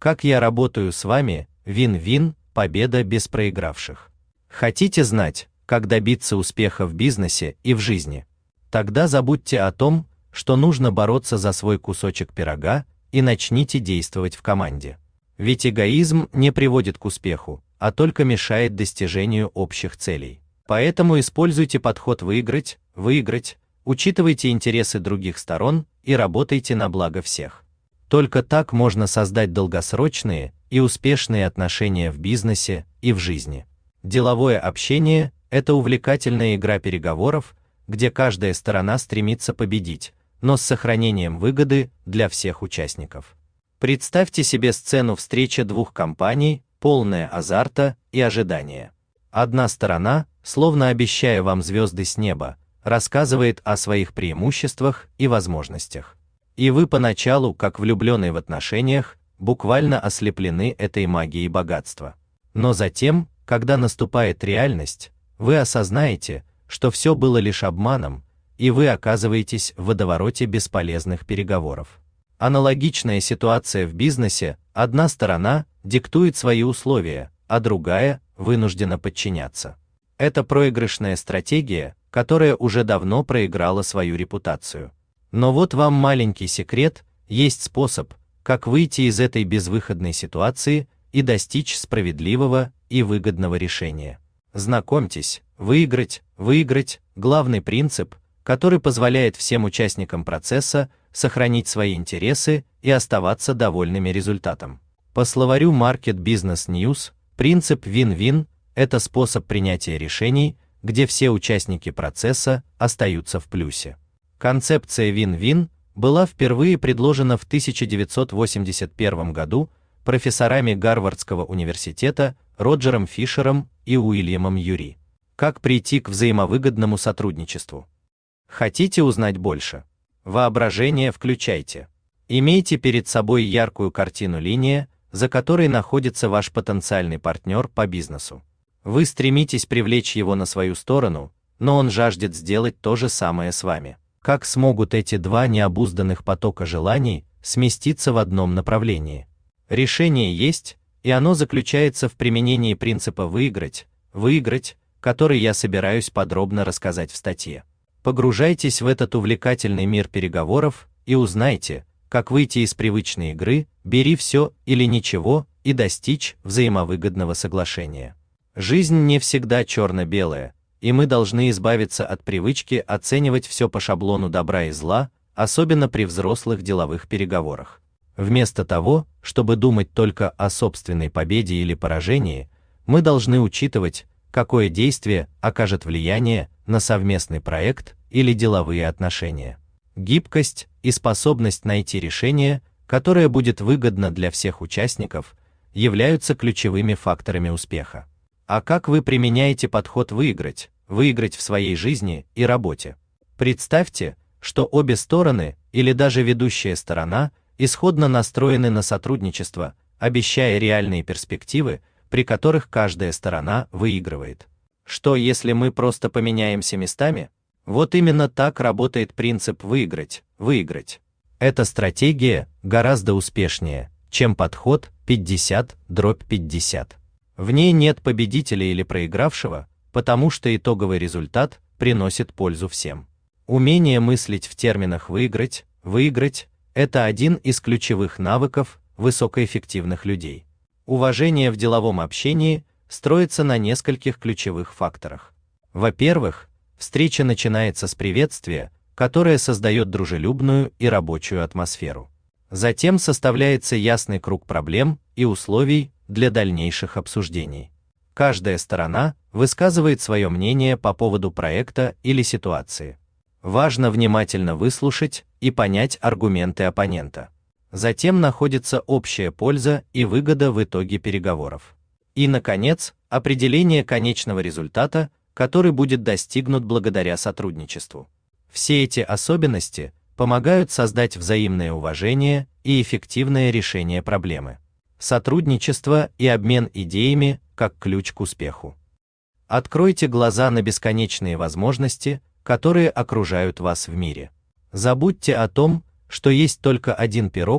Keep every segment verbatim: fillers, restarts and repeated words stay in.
Как я работаю с вами, вин-вин, победа без проигравших. Хотите знать, как добиться успеха в бизнесе и в жизни? Тогда забудьте о том, что нужно бороться за свой кусочек пирога, и начните действовать в команде. Ведь эгоизм не приводит к успеху, а только мешает достижению общих целей. Поэтому используйте подход выиграть, выиграть, учитывайте интересы других сторон и работайте на благо всех. Только так можно создать долгосрочные и успешные отношения в бизнесе и в жизни. Деловое общение – это увлекательная игра переговоров, где каждая сторона стремится победить, но с сохранением выгоды для всех участников. Представьте себе сцену встречи двух компаний, полная азарта и ожидания. Одна сторона, словно обещая вам звезды с неба, рассказывает о своих преимуществах и возможностях. И вы поначалу, как влюбленные в отношениях, буквально ослеплены этой магией богатства. Но затем, когда наступает реальность, вы осознаете, что все было лишь обманом, и вы оказываетесь в водовороте бесполезных переговоров. Аналогичная ситуация в бизнесе: одна сторона диктует свои условия, а другая вынуждена подчиняться. Это проигрышная стратегия, которая уже давно проиграла свою репутацию. Но вот вам маленький секрет: есть способ, как выйти из этой безвыходной ситуации и достичь справедливого и выгодного решения. Знакомьтесь, выиграть, выиграть – главный принцип, который позволяет всем участникам процесса сохранить свои интересы и оставаться довольными результатом. По словарю Market Business News, принцип вин-вин – это способ принятия решений, где все участники процесса остаются в плюсе. Концепция вин-вин была впервые предложена в тысяча девятьсот восемьдесят первом году профессорами Гарвардского университета Роджером Фишером и Уильямом Юри. Как прийти к взаимовыгодному сотрудничеству? Хотите узнать больше? Воображение включайте. Имейте перед собой яркую картину линия, за которой находится ваш потенциальный партнер по бизнесу. Вы стремитесь привлечь его на свою сторону, но он жаждет сделать то же самое с вами. Как смогут эти два необузданных потока желаний сместиться в одном направлении? Решение есть, и оно заключается в применении принципа выиграть, выиграть, который я собираюсь подробно рассказать в статье. Погружайтесь в этот увлекательный мир переговоров и узнайте, как выйти из привычной игры «бери все или ничего» и достичь взаимовыгодного соглашения. Жизнь не всегда черно-белая, и мы должны избавиться от привычки оценивать все по шаблону добра и зла, особенно при взрослых деловых переговорах. Вместо того, чтобы думать только о собственной победе или поражении, мы должны учитывать, какое действие окажет влияние на совместный проект или деловые отношения. Гибкость и способность найти решение, которое будет выгодно для всех участников, являются ключевыми факторами успеха. А как вы применяете подход выиграть, выиграть в своей жизни и работе? Представьте, что обе стороны или даже ведущая сторона исходно настроены на сотрудничество, обещая реальные перспективы, при которых каждая сторона выигрывает. Что если мы просто поменяемся местами? Вот именно так работает принцип выиграть, выиграть. Эта стратегия гораздо успешнее, чем подход пятьдесят на пятьдесят. В ней нет победителя или проигравшего, потому что итоговый результат приносит пользу всем. Умение мыслить в терминах выиграть, выиграть – это один из ключевых навыков высокоэффективных людей. Уважение в деловом общении строится на нескольких ключевых факторах. Во-первых, встреча начинается с приветствия, которое создает дружелюбную и рабочую атмосферу. Затем составляется ясный круг проблем и условий для дальнейших обсуждений. Каждая сторона высказывает свое мнение по поводу проекта или ситуации. Важно внимательно выслушать и понять аргументы оппонента. Затем находится общая польза и выгода в итоге переговоров. И, наконец, определение конечного результата, который будет достигнут благодаря сотрудничеству. Все эти особенности помогают создать взаимное уважение и эффективное решение проблемы. Сотрудничество и обмен идеями как ключ к успеху. Откройте глаза на бесконечные возможности, которые окружают вас в мире. Забудьте о том, что есть только один пирог,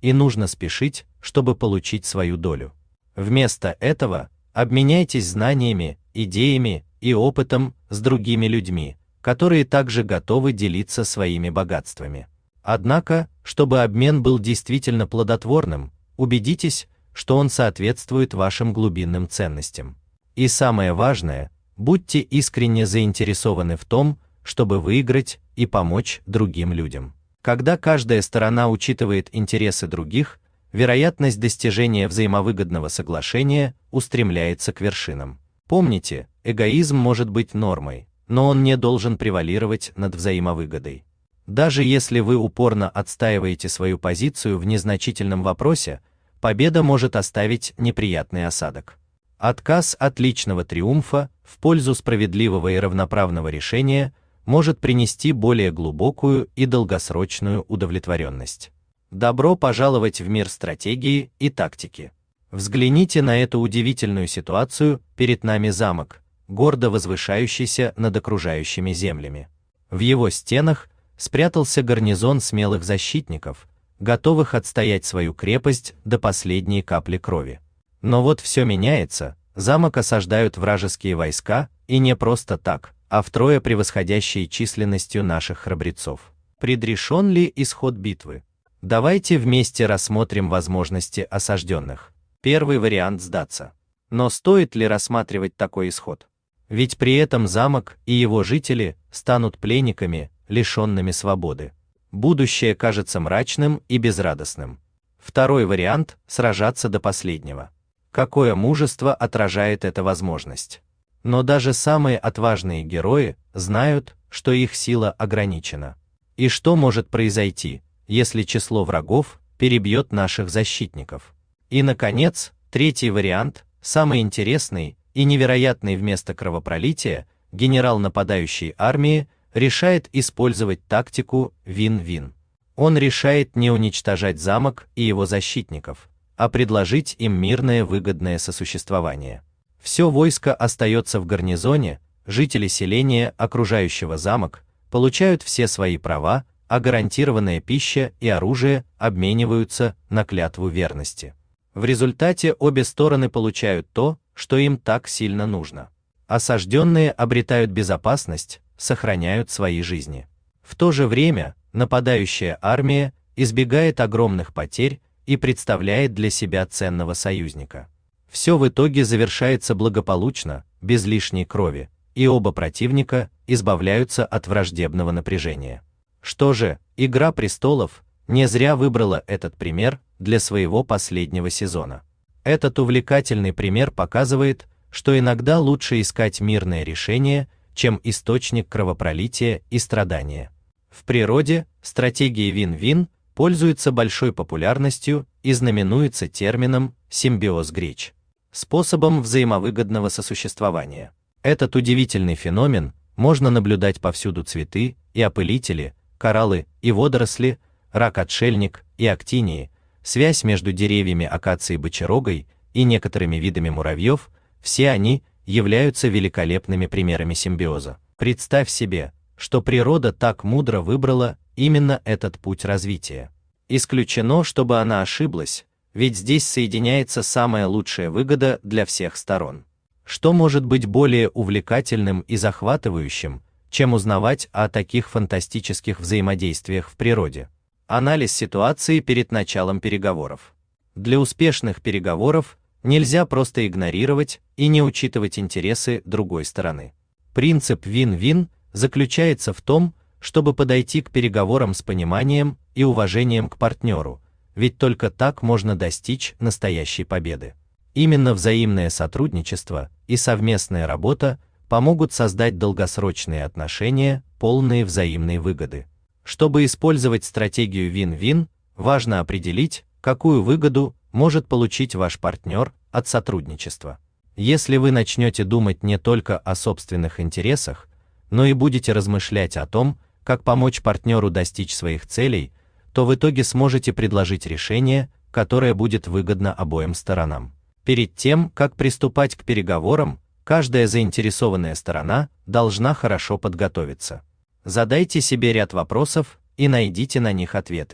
и нужно спешить, чтобы получить свою долю. Вместо этого обменяйтесь знаниями, идеями и опытом с другими людьми, которые также готовы делиться своими богатствами. Однако, чтобы обмен был действительно плодотворным, убедитесь, что он соответствует вашим глубинным ценностям. И самое важное, будьте искренне заинтересованы в том, чтобы выиграть и помочь другим людям. Когда каждая сторона учитывает интересы других, вероятность достижения взаимовыгодного соглашения устремляется к вершинам. Помните, эгоизм может быть нормой, но он не должен превалировать над взаимовыгодой. Даже если вы упорно отстаиваете свою позицию в незначительном вопросе, победа может оставить неприятный осадок. Отказ от личного триумфа в пользу справедливого и равноправного решения может принести более глубокую и долгосрочную удовлетворенность. Добро пожаловать в мир стратегии и тактики. Взгляните на эту удивительную ситуацию. Перед нами замок, гордо возвышающийся над окружающими землями. В его стенах спрятался гарнизон смелых защитников, готовых отстоять свою крепость до последней капли крови. Но вот все меняется, замок осаждают вражеские войска, и не просто так, а втрое превосходящие численностью наших храбрецов. Предрешен ли исход битвы? Давайте вместе рассмотрим возможности осажденных. Первый вариант – сдаться. Но стоит ли рассматривать такой исход? Ведь при этом замок и его жители станут пленниками, лишенными свободы. Будущее кажется мрачным и безрадостным. Второй вариант – сражаться до последнего. Какое мужество отражает эта возможность? Но даже самые отважные герои знают, что их сила ограничена. И что может произойти, если число врагов перебьет наших защитников? И, наконец, третий вариант, самый интересный и невероятный: вместо кровопролития генерал нападающей армии решает использовать тактику вин-вин. Он решает не уничтожать замок и его защитников, а предложить им мирное выгодное сосуществование. Все войско остается в гарнизоне, жители селения, окружающего замок, получают все свои права, а гарантированная пища и оружие обмениваются на клятву верности. В результате обе стороны получают то, что им так сильно нужно. Осажденные обретают безопасность, сохраняют свои жизни. В то же время нападающая армия избегает огромных потерь и представляет для себя ценного союзника. Все в итоге завершается благополучно, без лишней крови, и оба противника избавляются от враждебного напряжения. Что же, «Игра престолов» не зря выбрала этот пример для своего последнего сезона. Этот увлекательный пример показывает, что иногда лучше искать мирное решение, чем источник кровопролития и страдания. В природе стратегия вин-вин пользуется большой популярностью и знаменуется термином симбиоз греч, способом взаимовыгодного сосуществования. Этот удивительный феномен можно наблюдать повсюду: цветы и опылители, кораллы и водоросли, рак-отшельник и актинии, связь между деревьями акации бочерогой и некоторыми видами муравьев – все они являются великолепными примерами симбиоза. Представь себе, что природа так мудро выбрала именно этот путь развития. Исключено, чтобы она ошиблась, ведь здесь соединяется самая лучшая выгода для всех сторон. Что может быть более увлекательным и захватывающим, чем узнавать о таких фантастических взаимодействиях в природе? Анализ ситуации перед началом переговоров. Для успешных переговоров нельзя просто игнорировать и не учитывать интересы другой стороны. Принцип вин-вин заключается в том, чтобы подойти к переговорам с пониманием и уважением к партнеру, ведь только так можно достичь настоящей победы. Именно взаимное сотрудничество и совместная работа помогут создать долгосрочные отношения, полные взаимной выгоды. Чтобы использовать стратегию вин-вин, важно определить, какую выгоду может получить ваш партнер от сотрудничества. Если вы начнете думать не только о собственных интересах, но и будете размышлять о том, как помочь партнеру достичь своих целей, то в итоге сможете предложить решение, которое будет выгодно обоим сторонам. Перед тем, как приступать к переговорам, каждая заинтересованная сторона должна хорошо подготовиться. Задайте себе ряд вопросов и найдите на них ответы.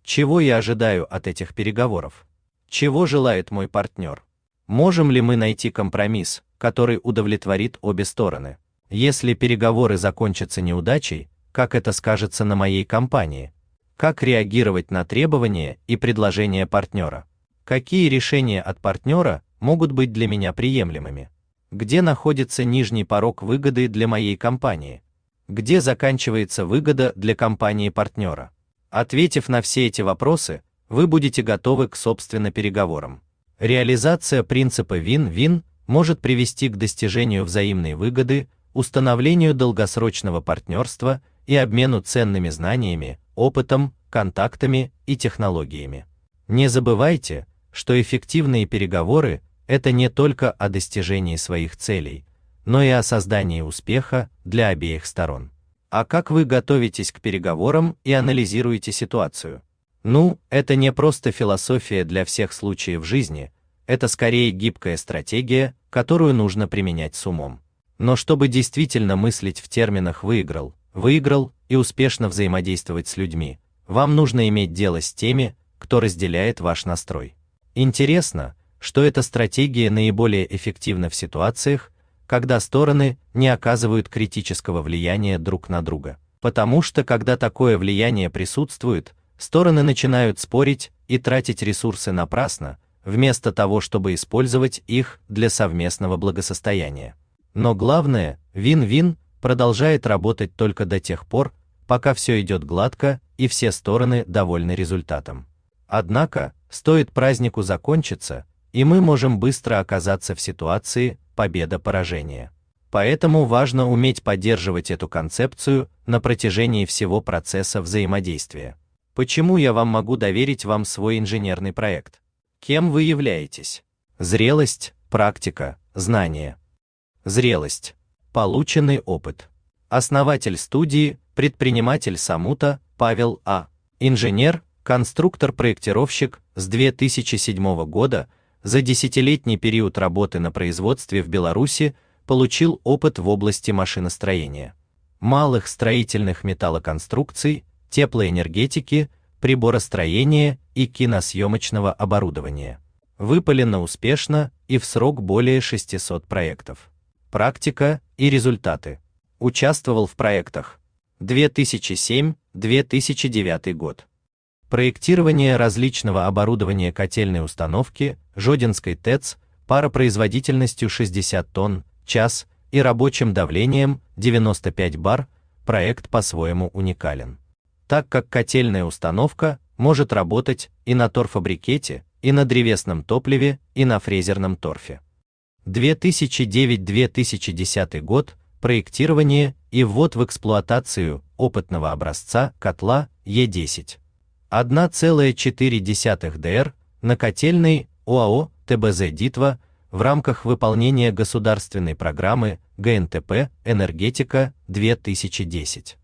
Чего я ожидаю от этих переговоров? Чего желает мой партнер? Можем ли мы найти компромисс, который удовлетворит обе стороны? Если переговоры закончатся неудачей, как это скажется на моей компании? Как реагировать на требования и предложения партнера? Какие решения от партнера могут быть для меня приемлемыми? Где находится нижний порог выгоды для моей компании? Где заканчивается выгода для компании партнера? Ответив на все эти вопросы, вы будете готовы к собственно переговорам. Реализация принципа вин-вин может привести к достижению взаимной выгоды, установлению долгосрочного партнерства и обмену ценными знаниями, опытом, контактами и технологиями. Не забывайте, что эффективные переговоры – это не только о достижении своих целей, но и о создании успеха для обеих сторон. А как вы готовитесь к переговорам и анализируете ситуацию? Ну, это не просто философия для всех случаев жизни, это скорее гибкая стратегия, которую нужно применять с умом. Но чтобы действительно мыслить в терминах «выиграл», «выиграл» и успешно взаимодействовать с людьми, вам нужно иметь дело с теми, кто разделяет ваш настрой. Интересно, что эта стратегия наиболее эффективна в ситуациях, когда стороны не оказывают критического влияния друг на друга. Потому что когда такое влияние присутствует, стороны начинают спорить и тратить ресурсы напрасно, вместо того, чтобы использовать их для совместного благосостояния. Но главное, вин-вин продолжает работать только до тех пор, пока все идет гладко и все стороны довольны результатом. Однако, стоит празднику закончиться, и мы можем быстро оказаться в ситуации победа-поражение. Поэтому важно уметь поддерживать эту концепцию на протяжении всего процесса взаимодействия. Почему я вам могу доверить вам свой инженерный проект? Кем вы являетесь? Зрелость, практика, знания. Зрелость. Полученный опыт. Основатель студии, предприниматель Самута, Павел А. Инженер, конструктор-проектировщик с две тысячи седьмого года, за десятилетний период работы на производстве в Беларуси получил опыт в области машиностроения, малых строительных металлоконструкций, теплоэнергетики, приборостроения и киносъемочного оборудования. Выполнено успешно и в срок более шестисот проектов. Практика и результаты. Участвовал в проектах две тысячи седьмой — две тысячи девятый год. Проектирование различного оборудования котельной установки Жодинской ТЭЦ паропроизводительностью шестьдесят тонн в час и рабочим давлением девяносто пять бар, проект по-своему уникален, так как котельная установка может работать и на торфобрикете, и на древесном топливе, и на фрезерном торфе. две тысячи девятый — две тысячи десятый год. Проектирование и ввод в эксплуатацию опытного образца котла Е десять. одна целая четыре десятых ДР на котельной ОАО ТБЗ «Дитва» в рамках выполнения государственной программы Г Н Т П «Энергетика» две тысячи десять.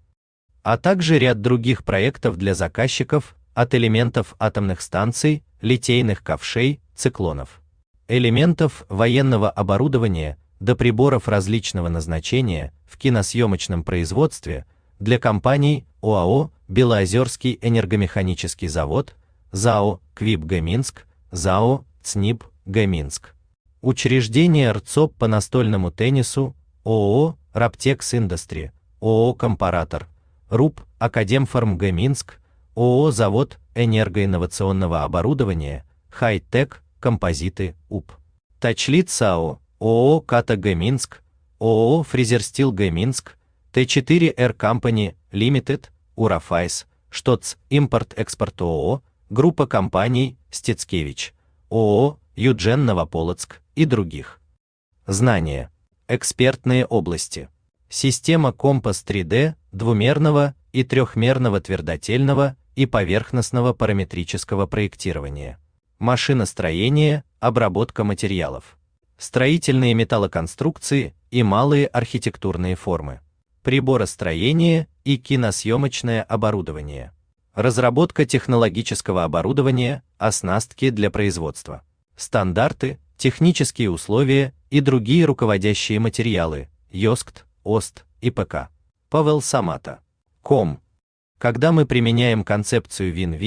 А также ряд других проектов для заказчиков, от элементов атомных станций, литейных ковшей, циклонов, элементов военного оборудования до приборов различного назначения в киносъемочном производстве для компаний ОАО «Белоозерский энергомеханический завод», ЗАО «Квип Г Минск», ЗАО «ЦНИП Г Минск». Учреждение РЦОП по настольному теннису, ООО «Раптекс Индастри», ООО «Компаратор», РУП «Академформ Г Минск», ООО «Завод энергоинновационного оборудования», «Хай-Тек», «Композиты», УП. Тачлит САО, ООО «Ката Г Минск», ООО «Фрезерстил Г Минск», Т четыре Р Company Limited, Урафайс, Штоц, Импорт-Экспорт ООО, группа компаний Стецкевич, ООО Юджен Новополоцк и других. Знания. Экспертные области. Система Компас три дэ, двумерного и трехмерного твердотельного и поверхностного параметрического проектирования. Машиностроение, обработка материалов. Строительные металлоконструкции и малые архитектурные формы. Приборостроение и киносъемочное оборудование. Разработка технологического оборудования, оснастки для производства. Стандарты, технические условия и другие руководящие материалы, ЙОСКТ, ОСТ и ПК. Павел Самата. Ком. Когда мы применяем концепцию вин-вин,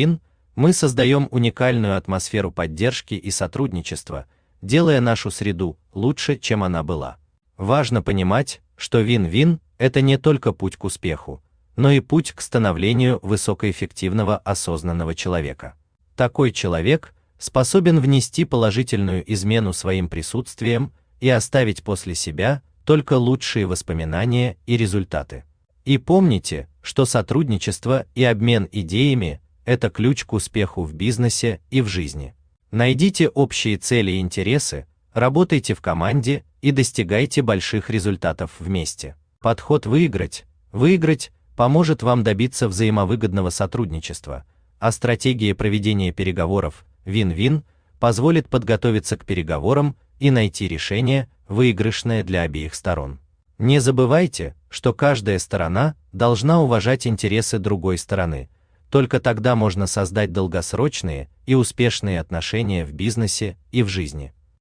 Мы создаем уникальную атмосферу поддержки и сотрудничества, делая нашу среду лучше, чем она была. Важно понимать, что вин-вин – это не только путь к успеху, но и путь к становлению высокоэффективного осознанного человека. Такой человек способен внести положительную измену своим присутствием и оставить после себя только лучшие воспоминания и результаты. И помните, что сотрудничество и обмен идеями – это ключ к успеху в бизнесе и в жизни. Найдите общие цели и интересы, работайте в команде и достигайте больших результатов вместе. Подход «выиграть», «выиграть» поможет вам добиться взаимовыгодного сотрудничества, а стратегия проведения переговоров «вин-вин» позволит подготовиться к переговорам и найти решение, выигрышное для обеих сторон. Не забывайте, что каждая сторона должна уважать интересы другой стороны. Только тогда можно создать долгосрочные и успешные отношения в бизнесе и в жизни.